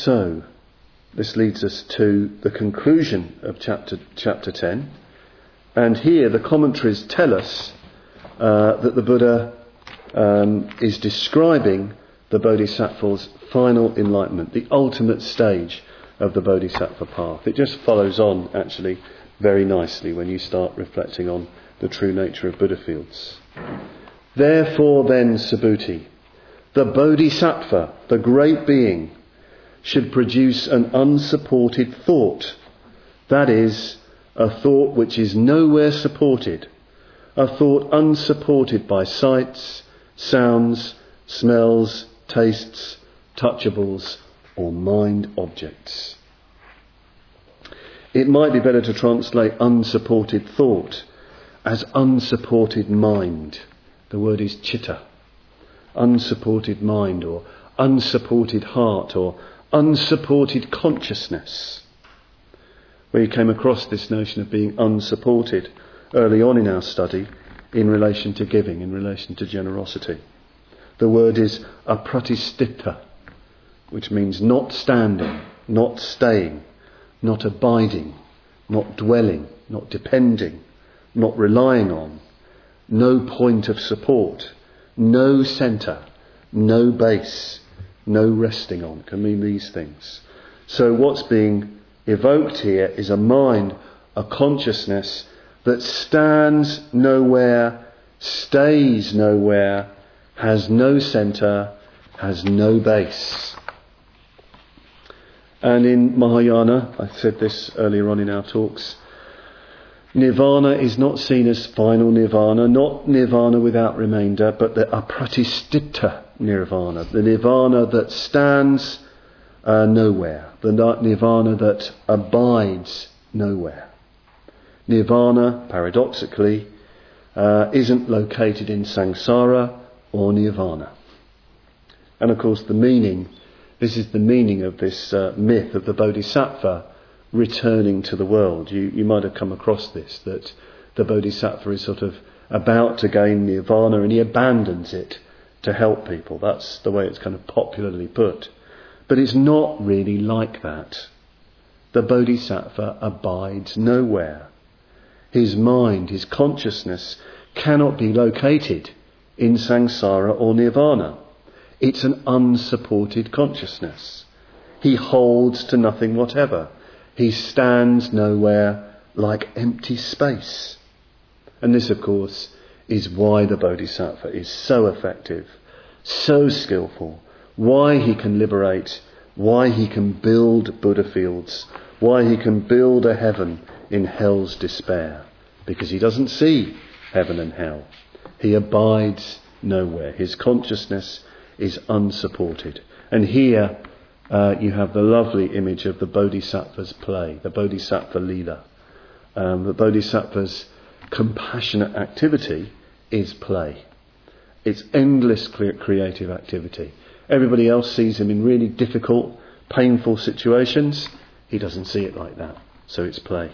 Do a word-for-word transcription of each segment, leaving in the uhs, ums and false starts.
So, this leads us to the conclusion of chapter chapter ten. And here the commentaries tell us uh, that the Buddha um, is describing the Bodhisattva's final enlightenment, the ultimate stage of the Bodhisattva path. It just follows on, actually, very nicely when you start reflecting on the true nature of Buddha fields. Therefore then, Subhuti, the Bodhisattva, the great being, should produce an unsupported thought. That is, a thought which is nowhere supported. A thought unsupported by sights, sounds, smells, tastes, touchables, or mind objects. It might be better to translate unsupported thought as unsupported mind. The word is chitta. Unsupported mind, or unsupported heart, or unsupported consciousness. We came across this notion of being unsupported early on in our study in relation to giving, in relation to generosity. The word is apratistita, which means not standing, not staying, not abiding, not dwelling, not depending, not relying on, no point of support, no centre, no base, no resting on. Can mean these things. So what's being evoked here is a mind, a consciousness that stands nowhere, stays nowhere, has no centre, has no base. And in Mahayana, I said this earlier on in our talks, Nirvana is not seen as final Nirvana, not Nirvana without remainder, but the apratistita Nirvana, the Nirvana that stands uh, nowhere, the Nirvana that abides nowhere. Nirvana, paradoxically, uh, isn't located in samsara or nirvana. And of course the meaning, this is the meaning of this uh, myth of the Bodhisattva returning to the world. You, you might have come across this, that the Bodhisattva is sort of about to gain nirvana and he abandons it to help people. That's the way it's kind of popularly put. But it's not really like that. The Bodhisattva abides nowhere. His mind, his consciousness cannot be located in samsara or nirvana. It's an unsupported consciousness. He holds to nothing whatever. He stands nowhere, like empty space. And this, of course, is why the Bodhisattva is so effective, so skillful, why he can liberate, why he can build Buddha fields, why he can build a heaven in hell's despair. Because he doesn't see heaven and hell. He abides nowhere. His consciousness is unsupported. And here uh, you have the lovely image of the Bodhisattva's play, the Bodhisattva Leela. Um, the Bodhisattva's compassionate activity is play. It's endless creative activity. Everybody else sees him in really difficult, painful situations. He doesn't see it like that. So it's play.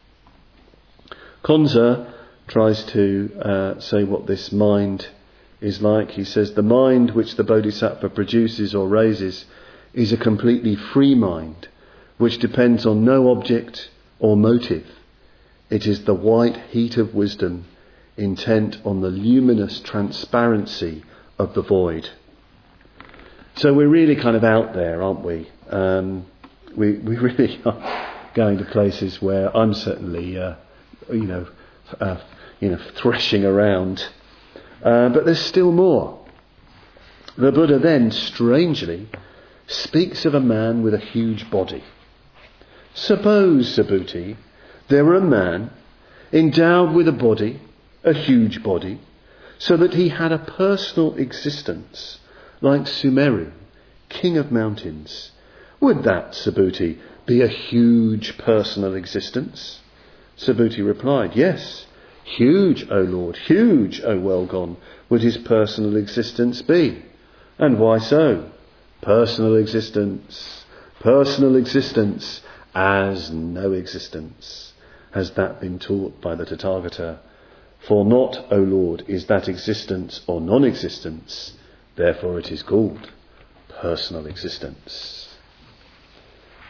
Konza tries to uh, say what this mind is like. He says the mind which the Bodhisattva produces or raises is a completely free mind which depends on no object or motive. It is the white heat of wisdom intent on the luminous transparency of the void. So we're really kind of out there, aren't we? Um, we, we really are going to places where I'm certainly uh, you know, uh, you know, threshing around. Uh, but there's still more. The Buddha then, strangely, speaks of a man with a huge body. Suppose, Subhuti, there were a man endowed with a body, a huge body, so that he had a personal existence, like Sumeru, king of mountains. Would that, Subhuti, be a huge personal existence? Subhuti replied, yes, huge, O Lord, huge, O well-gone, would his personal existence be. And why so? Personal existence, personal existence as no existence. Has that been taught by the Tathagata? For not, O Lord, is that existence or non-existence, therefore it is called personal existence.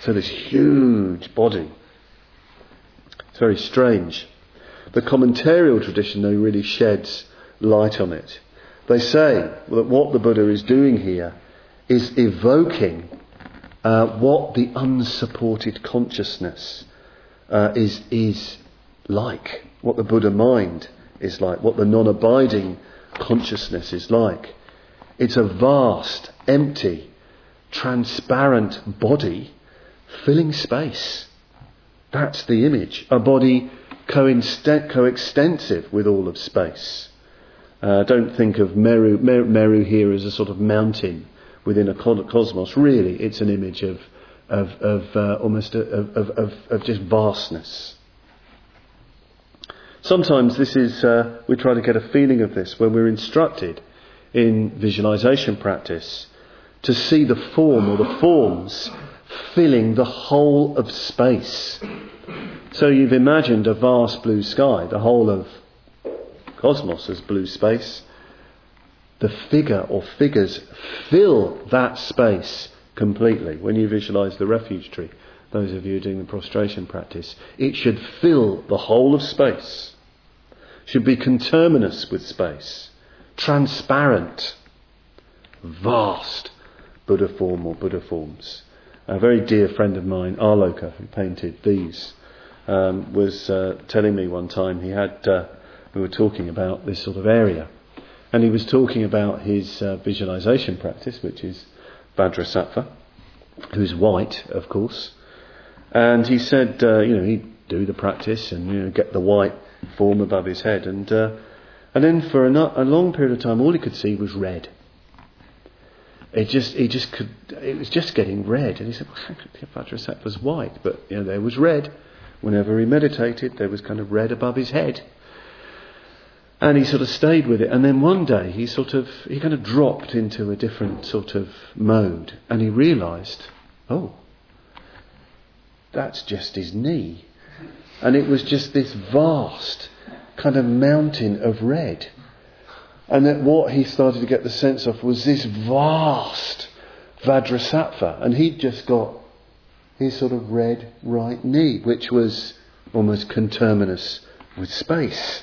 So this huge body. It's very strange. The commentarial tradition, though, really sheds light on it. They say that what the Buddha is doing here is evoking uh, what the unsupported consciousness uh, is is like, what the Buddha mind is like, what the non-abiding consciousness is like. It's a vast, empty, transparent body filling space. That's the image. A body co-inst- coextensive with all of space. Uh, don't think of Meru, Meru, Meru here as a sort of mountain within a cosmos. Really, it's an image of of, of uh, almost a, of, of, of just vastness. Sometimes this is uh, we try to get a feeling of this when we're instructed in visualization practice to see the form or the forms filling the whole of space. So you've imagined a vast blue sky, the whole of cosmos as blue space. The figure or figures fill that space completely. When you visualise the refuge tree, those of you doing the prostration practice, it should fill the whole of space. Should be conterminous with space. Transparent. Vast Buddha form or Buddha forms. A very dear friend of mine, Arloka, who painted these, um, was uh, telling me one time he had, uh, we were talking about this sort of area, and he was talking about his uh, visualization practice, which is Vajrasattva, who's white, of course, and he said, uh, you know, he'd do the practice and, you know, get the white form above his head, and uh, and then for a, a long period of time, all he could see was red. It just, he just could. It was just getting red, and he said, "Well, Vajrasattva was white, but you know there was red. Whenever he meditated, there was kind of red above his head." And he sort of stayed with it, and then one day he sort of he kind of dropped into a different sort of mode, and he realised, oh, that's just his knee, and it was just this vast kind of mountain of red. And that what he started to get the sense of was this vast Vajrasattva. And he'd just got his sort of red right knee, which was almost conterminous with space.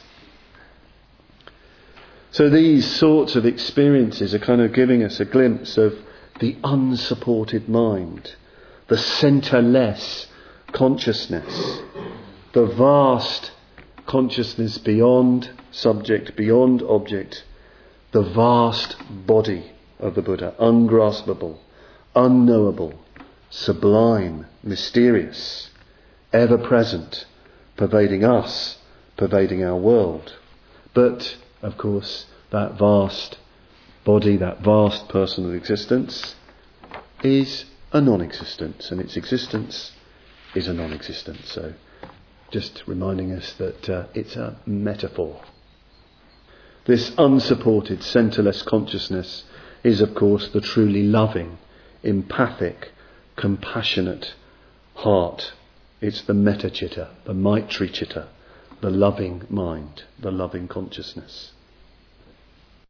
So these sorts of experiences are kind of giving us a glimpse of the unsupported mind, the centreless consciousness, the vast consciousness beyond subject, beyond object, the vast body of the Buddha, ungraspable, unknowable, sublime, mysterious, ever present, pervading us, pervading our world. But, of course, that vast body, that vast personal existence is a non-existence, and its existence is a non-existence. So, just reminding us that uh, it's a metaphor. This unsupported, centreless consciousness is, of course, the truly loving, empathic, compassionate heart. It's the metta citta, the maitri citta, the loving mind, the loving consciousness.